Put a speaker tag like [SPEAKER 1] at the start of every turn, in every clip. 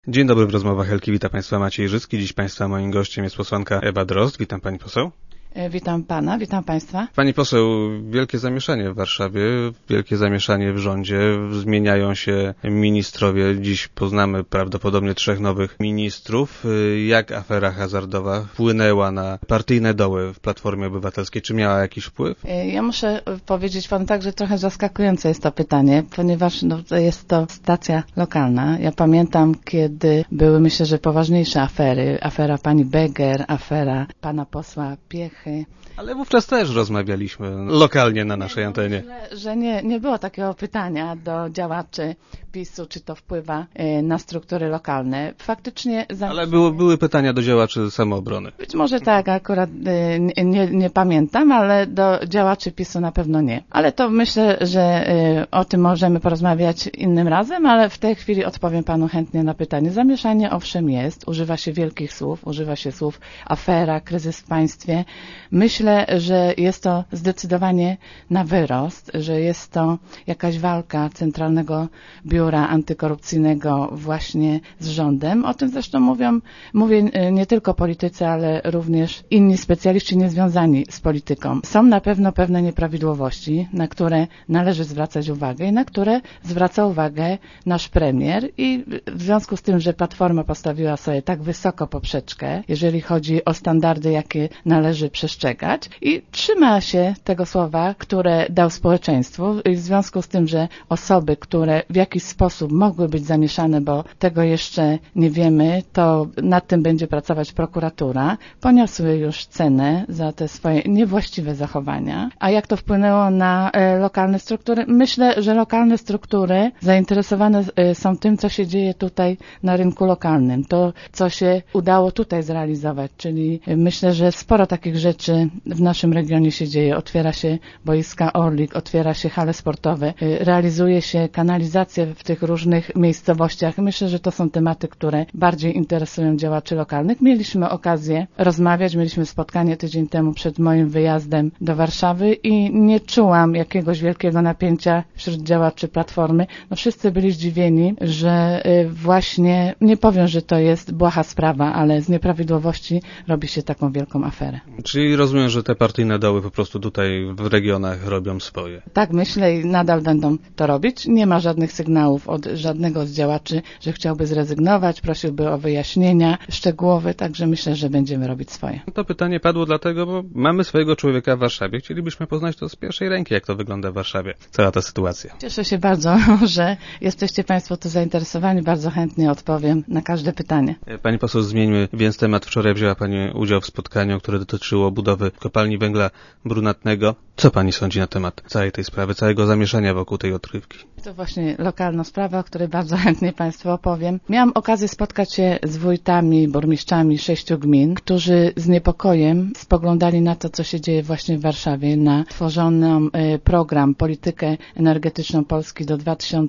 [SPEAKER 1] Dzień dobry, w rozmowach Elki wita Państwa Maciej Życki. Dziś Państwa moim gościem jest posłanka Ewa Drozd. Witam Pani poseł.
[SPEAKER 2] Witam Pana, witam Państwa.
[SPEAKER 1] Pani poseł, wielkie zamieszanie w Warszawie, wielkie zamieszanie w rządzie, zmieniają się ministrowie. Dziś poznamy prawdopodobnie 3 nowych ministrów. Jak afera hazardowa wpłynęła na partyjne doły w Platformie Obywatelskiej? Czy miała jakiś wpływ?
[SPEAKER 2] Ja muszę powiedzieć Panu tak, że trochę zaskakujące jest to pytanie, ponieważ jest to stacja lokalna. Ja pamiętam, kiedy były, myślę, że poważniejsze afery. Afera pani Beger, afera pana posła Piechy.
[SPEAKER 1] Ale wówczas też rozmawialiśmy lokalnie na naszej antenie.
[SPEAKER 2] Myślę, że nie było takiego pytania do działaczy PiS-u, czy to wpływa na struktury lokalne. Faktycznie...
[SPEAKER 1] Ale były pytania do działaczy samoobrony.
[SPEAKER 2] Być może tak, akurat nie pamiętam, ale do działaczy PiS-u na pewno nie. Ale to myślę, że o tym możemy porozmawiać innym razem, ale w tej chwili odpowiem Panu chętnie na pytanie. Zamieszanie owszem jest, używa się wielkich słów, używa się słów afera, kryzys w państwie. Myślę, że jest to zdecydowanie na wyrost, że jest to jakaś walka Centralnego Biura Antykorupcyjnego właśnie z rządem. O tym zresztą mówię nie tylko politycy, ale również inni specjaliści niezwiązani z polityką. Są na pewno pewne nieprawidłowości, na które należy zwracać uwagę i na które zwraca uwagę nasz premier i w związku z tym, że Platforma postawiła sobie tak wysoko poprzeczkę, jeżeli chodzi o standardy, jakie należy przestrzegać i trzyma się tego słowa, które dał społeczeństwu i w związku z tym, że osoby, które w jakiś sposób mogły być zamieszane, bo tego jeszcze nie wiemy, to nad tym będzie pracować prokuratura, poniosły już cenę za te swoje niewłaściwe zachowania. A jak to wpłynęło na lokalne struktury? Myślę, że lokalne struktury zainteresowane są tym, co się dzieje tutaj na rynku lokalnym. To, co się udało tutaj zrealizować, czyli myślę, że sporo takich rzeczy w naszym regionie się dzieje. Otwiera się boiska Orlik, otwiera się hale sportowe, realizuje się kanalizację w tych różnych miejscowościach. Myślę, że to są tematy, które bardziej interesują działaczy lokalnych. Mieliśmy okazję rozmawiać, mieliśmy spotkanie tydzień temu przed moim wyjazdem do Warszawy i nie czułam jakiegoś wielkiego napięcia wśród działaczy Platformy. Wszyscy byli zdziwieni, że właśnie, nie powiem, że to jest błaha sprawa, ale z nieprawidłowości robi się taką wielką aferę.
[SPEAKER 1] Czyli rozumiem, że te partyjne doły po prostu tutaj w regionach robią swoje.
[SPEAKER 2] Tak myślę i nadal będą to robić. Nie ma żadnych sygnałów od żadnego z działaczy, że chciałby zrezygnować, prosiłby o wyjaśnienia szczegółowe, także myślę, że będziemy robić swoje.
[SPEAKER 1] To pytanie padło dlatego, bo mamy swojego człowieka w Warszawie. Chcielibyśmy poznać to z pierwszej ręki, jak to wygląda w Warszawie. Cała ta sytuacja.
[SPEAKER 2] Cieszę się bardzo, że jesteście Państwo tu zainteresowani. Bardzo chętnie odpowiem na każde pytanie.
[SPEAKER 1] Pani poseł, zmieńmy więc temat. Wczoraj wzięła Pani udział w spotkaniu, które dotyczyło budowy kopalni węgla brunatnego. Co Pani sądzi na temat całej tej sprawy, całego zamieszania wokół tej odkrywki?
[SPEAKER 2] To właśnie lokalna sprawa, o której bardzo chętnie Państwu opowiem. Miałam okazję spotkać się z wójtami, burmistrzami 6 gmin, którzy z niepokojem spoglądali na to, co się dzieje właśnie w Warszawie, na tworzoną program, politykę energetyczną Polski do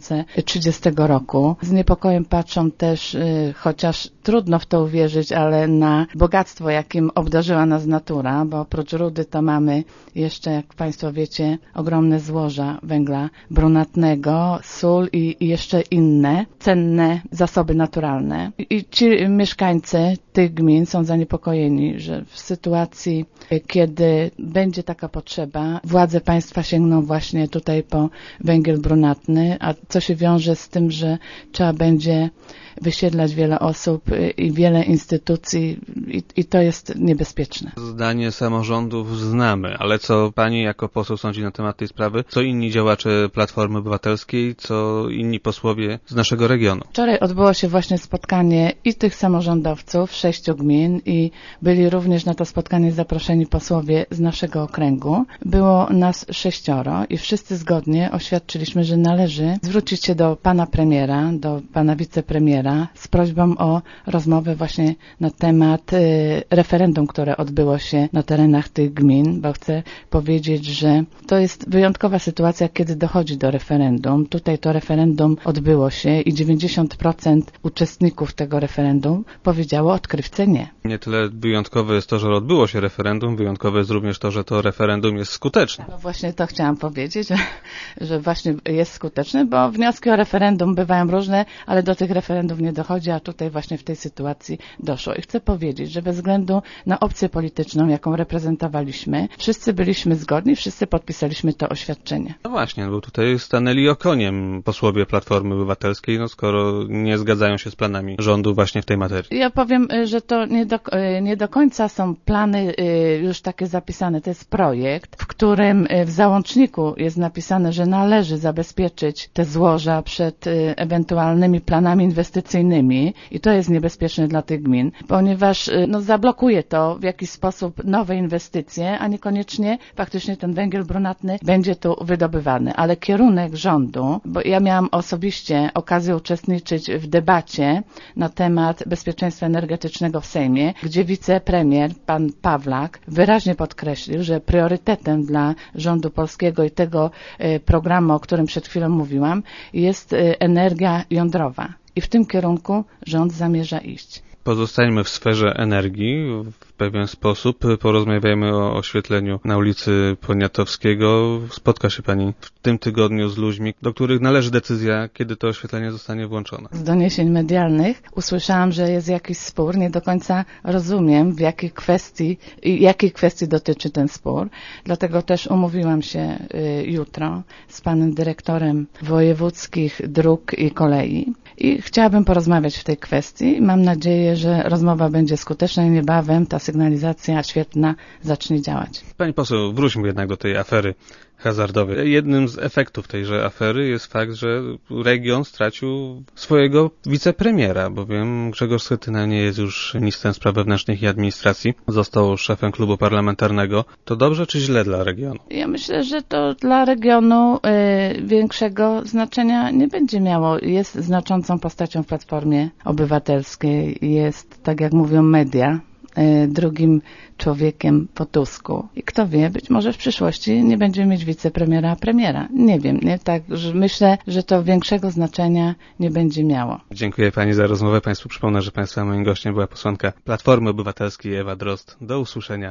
[SPEAKER 2] 2030 roku. Z niepokojem patrzą też, chociaż trudno w to uwierzyć, ale na bogactwo, jakim obdarzyła nas natura, bo oprócz rudy to mamy jeszcze, jak Państwo wiecie, ogromne złoża węgla brunatnego, sól i jeszcze inne cenne zasoby naturalne. I ci mieszkańcy tych gmin są zaniepokojeni, że w sytuacji, kiedy będzie taka potrzeba, władze państwa sięgną właśnie tutaj po węgiel brunatny, a co się wiąże z tym, że trzeba będzie wysiedlać wiele osób i wiele instytucji i to jest niebezpieczne.
[SPEAKER 1] Zdanie samorządów znamy, ale co Pani jako poseł sądzi na temat tej sprawy? Co inni działacze Platformy Obywatelskiej, co inni posłowie z naszego regionu?
[SPEAKER 2] Wczoraj odbyło się właśnie spotkanie i tych samorządowców 6 gmin i byli również na to spotkanie zaproszeni posłowie z naszego okręgu. Było nas 6 i wszyscy zgodnie oświadczyliśmy, że należy zwrócić się do pana premiera, do pana wicepremiera z prośbą o rozmowę właśnie na temat referendum, które odbyło się na terenach tych gmin, bo chcę powiedzieć, że to jest wyjątkowa sytuacja, kiedy dochodzi do referendum. Tutaj to referendum odbyło się i 90% uczestników tego referendum powiedziało odkrywce nie.
[SPEAKER 1] Nie tyle wyjątkowe jest to, że odbyło się referendum, wyjątkowe jest również to, że to referendum jest skuteczne.
[SPEAKER 2] No właśnie to chciałam powiedzieć, że właśnie jest skuteczne, bo wnioski o referendum bywają różne, ale do tych referendów nie dochodzi, a tutaj właśnie w tej sytuacji doszło. I chcę powiedzieć, że bez względu na opcję polityczną, jaką reprezentowaliśmy, wszyscy byliśmy zgodni, wszyscy podpisaliśmy to oświadczenie.
[SPEAKER 1] No właśnie, bo tutaj stanęli okoniem posłowie Platformy Obywatelskiej, skoro nie zgadzają się z planami rządu właśnie w tej materii.
[SPEAKER 2] Ja powiem, że to nie do końca są plany już takie zapisane. To jest projekt, w którym w załączniku jest napisane, że należy zabezpieczyć te złoża przed ewentualnymi planami inwestycyjnymi i to jest niebezpieczne dla tych gmin, ponieważ zablokuje to w jakiś sposób nowe inwestycje, a niekoniecznie faktycznie ten węgiel brunatny będzie tu wydobywany. Ale kierunek rządu, bo ja miałam osobiście okazję uczestniczyć w debacie na temat bezpieczeństwa energetycznego w Sejmie, gdzie wicepremier, pan Pawlak, wyraźnie podkreślił, że priorytetem dla rządu polskiego i tego programu, o którym przed chwilą mówiłam, jest energia jądrowa. I w tym kierunku rząd zamierza iść.
[SPEAKER 1] Pozostańmy w sferze energii w pewien sposób. Porozmawiajmy o oświetleniu na ulicy Poniatowskiego. Spotka się Pani w tym tygodniu z ludźmi, do których należy decyzja, kiedy to oświetlenie zostanie włączone.
[SPEAKER 2] Z doniesień medialnych usłyszałam, że jest jakiś spór. Nie do końca rozumiem, jakiej kwestii dotyczy ten spór. Dlatego też umówiłam się jutro z panem dyrektorem wojewódzkich dróg i kolei i chciałabym porozmawiać w tej kwestii. Mam nadzieję, że rozmowa będzie skuteczna i niebawem ta sygnalizacja świetna zacznie działać.
[SPEAKER 1] Pani poseł, wróćmy jednak do tej afery hazardowej. Jednym z efektów tejże afery jest fakt, że region stracił swojego wicepremiera, bowiem Grzegorz Schetyna nie jest już ministrem spraw wewnętrznych i administracji. Został szefem klubu parlamentarnego. To dobrze czy źle dla regionu?
[SPEAKER 2] Ja myślę, że to dla regionu większego znaczenia nie będzie miało. Jest znaczącą postacią w Platformie Obywatelskiej. Jest, tak jak mówią media, drugim człowiekiem po Tusku. I kto wie, być może w przyszłości nie będziemy mieć wicepremiera, a premiera. Nie wiem, nie? Tak, że myślę, że to większego znaczenia nie będzie miało.
[SPEAKER 1] Dziękuję Pani za rozmowę. Państwu przypomnę, że Państwa moim gościem była posłanka Platformy Obywatelskiej Ewa Drozd. Do usłyszenia.